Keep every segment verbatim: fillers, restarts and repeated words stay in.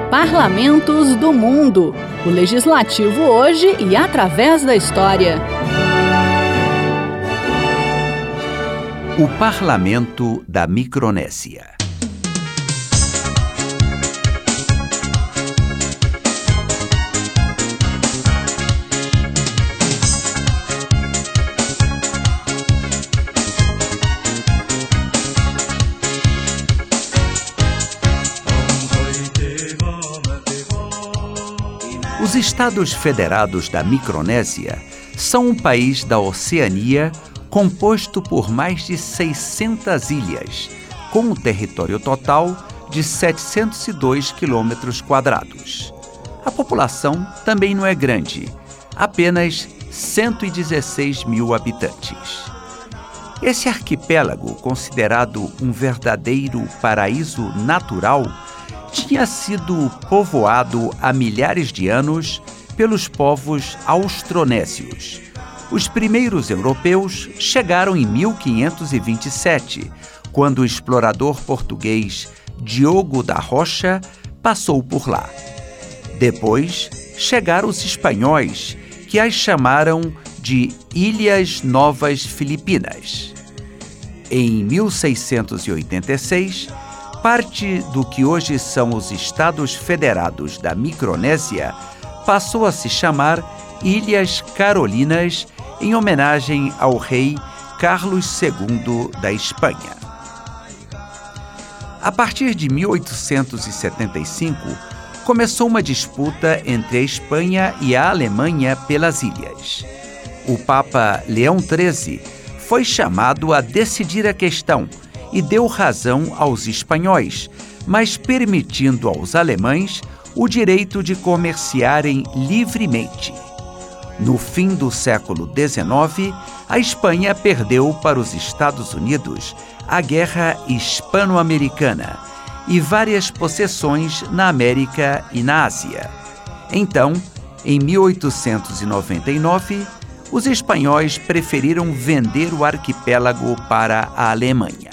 Parlamentos do Mundo. O Legislativo hoje e através da história. O Parlamento da Micronésia. Os Estados Federados da Micronésia são um país da Oceania composto por mais de seiscentas ilhas, com um território total de setecentos e dois quilômetros quadrados. A população também não é grande, apenas cento e dezesseis mil habitantes. Esse arquipélago, considerado um verdadeiro paraíso natural, tinha sido povoado há milhares de anos pelos povos austronésios. Os primeiros europeus chegaram em mil quinhentos e vinte e sete, quando o explorador português Diogo da Rocha passou por lá. Depois chegaram os espanhóis, que as chamaram de Ilhas Novas Filipinas. Em mil seiscentos e oitenta e seis, parte do que hoje são os Estados Federados da Micronésia passou a se chamar Ilhas Carolinas, em homenagem ao rei Carlos segundo da Espanha. A partir de mil oitocentos e setenta e cinco, começou uma disputa entre a Espanha e a Alemanha pelas ilhas. O Papa Leão treze foi chamado a decidir a questão e deu razão aos espanhóis, mas permitindo aos alemães o direito de comerciarem livremente. No fim do século dezenove, a Espanha perdeu para os Estados Unidos a Guerra Hispano-Americana e várias possessões na América e na Ásia. Então, em mil oitocentos e noventa e nove, os espanhóis preferiram vender o arquipélago para a Alemanha.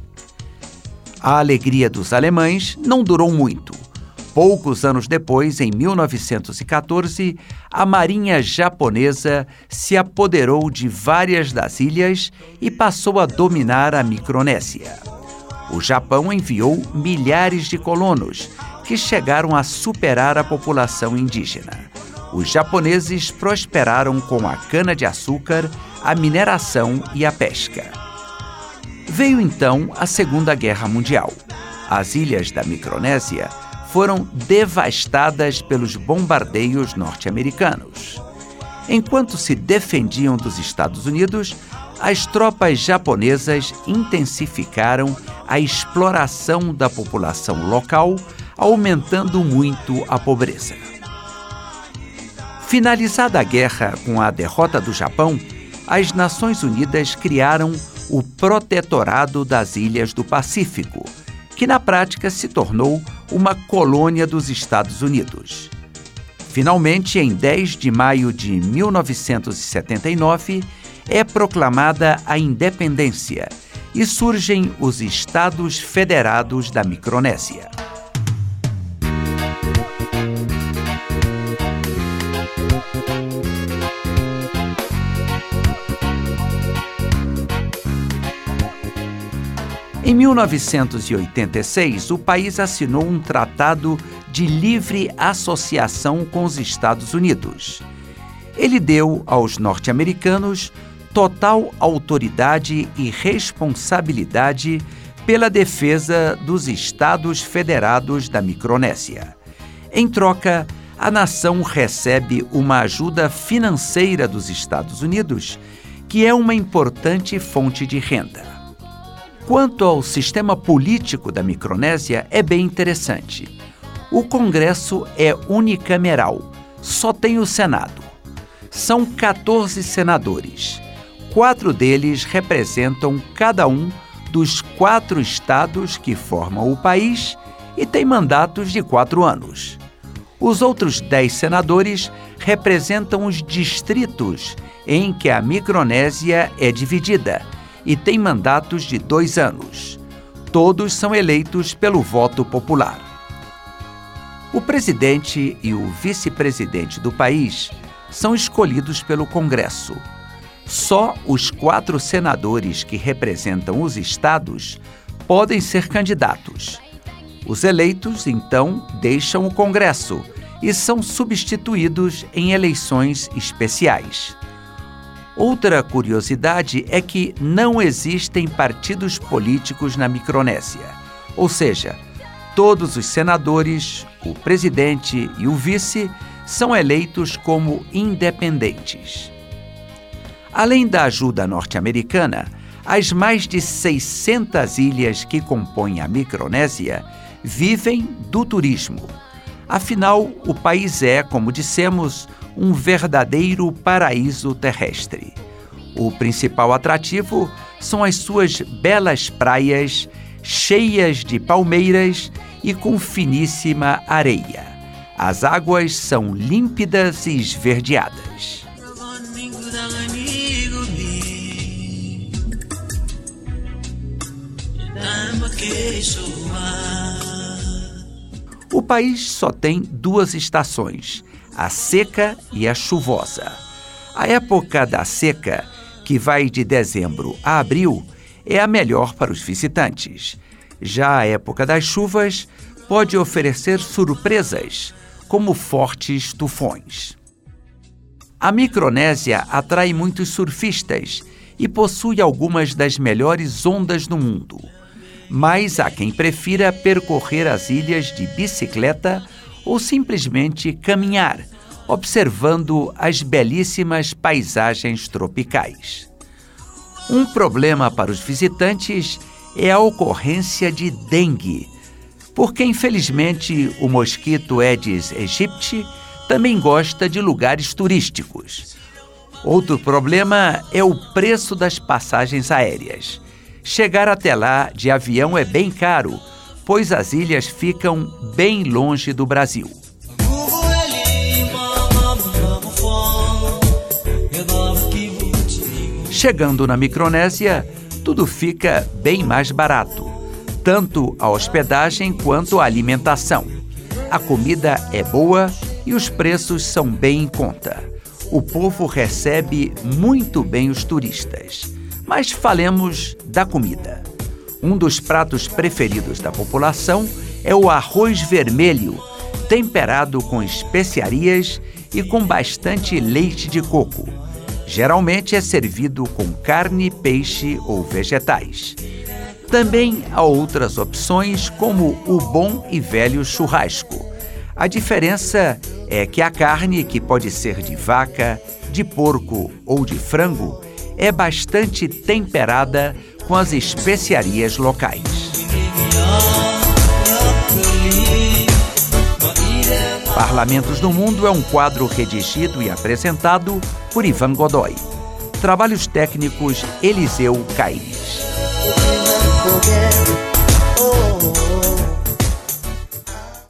A alegria dos alemães não durou muito. Poucos anos depois, em mil novecentos e quatorze, a marinha japonesa se apoderou de várias das ilhas e passou a dominar a Micronésia. O Japão enviou milhares de colonos, que chegaram a superar a população indígena. Os japoneses prosperaram com a cana-de-açúcar, a mineração e a pesca. Veio então a Segunda Guerra Mundial. As ilhas da Micronésia foram devastadas pelos bombardeios norte-americanos. Enquanto se defendiam dos Estados Unidos, as tropas japonesas intensificaram a exploração da população local, aumentando muito a pobreza. Finalizada a guerra com a derrota do Japão, as Nações Unidas criaram o Protetorado das Ilhas do Pacífico, que na prática se tornou uma colônia dos Estados Unidos. Finalmente, em dez de maio de mil novecentos e setenta e nove, é proclamada a independência e surgem os Estados Federados da Micronésia. Em mil novecentos e oitenta e seis, o país assinou um tratado de livre associação com os Estados Unidos. Ele deu aos norte-americanos total autoridade e responsabilidade pela defesa dos Estados Federados da Micronésia. Em troca, a nação recebe uma ajuda financeira dos Estados Unidos, que é uma importante fonte de renda. Quanto ao sistema político da Micronésia, é bem interessante. O Congresso é unicameral, só tem o Senado. São quatorze senadores. Quatro deles representam cada um dos quatro estados que formam o país e têm mandatos de quatro anos. Os outros dez senadores representam os distritos em que a Micronésia é dividida e tem mandatos de dois anos. Todos são eleitos pelo voto popular. O presidente e o vice-presidente do país são escolhidos pelo Congresso. Só os quatro senadores que representam os estados podem ser candidatos. Os eleitos, então, deixam o Congresso e são substituídos em eleições especiais. Outra curiosidade é que não existem partidos políticos na Micronésia, ou seja, todos os senadores, o presidente e o vice são eleitos como independentes. Além da ajuda norte-americana, as mais de seiscentas ilhas que compõem a Micronésia vivem do turismo. Afinal, o país é, como dissemos, um verdadeiro paraíso terrestre. O principal atrativo são as suas belas praias, cheias de palmeiras e com finíssima areia. As águas são límpidas e esverdeadas. O país só tem duas estações, a seca e a chuvosa. A época da seca, que vai de dezembro a abril, é a melhor para os visitantes. Já a época das chuvas pode oferecer surpresas, como fortes tufões. A Micronésia atrai muitos surfistas e possui algumas das melhores ondas do mundo. Mas há quem prefira percorrer as ilhas de bicicleta ou simplesmente caminhar, observando as belíssimas paisagens tropicais. Um problema para os visitantes é a ocorrência de dengue, porque infelizmente o mosquito Aedes aegypti também gosta de lugares turísticos. Outro problema é o preço das passagens aéreas. Chegar até lá de avião é bem caro, pois as ilhas ficam bem longe do Brasil. Chegando na Micronésia, tudo fica bem mais barato, tanto a hospedagem quanto a alimentação. A comida é boa e os preços são bem em conta. O povo recebe muito bem os turistas. Mas falemos da comida. Um dos pratos preferidos da população é o arroz vermelho, temperado com especiarias e com bastante leite de coco. Geralmente é servido com carne, peixe ou vegetais. Também há outras opções, como o bom e velho churrasco. A diferença é que a carne, que pode ser de vaca, de porco ou de frango, é bastante temperada com as especiarias locais. Parlamentos do Mundo é um quadro redigido e apresentado por Ivan Godoy. Trabalhos técnicos Eliseu Caires.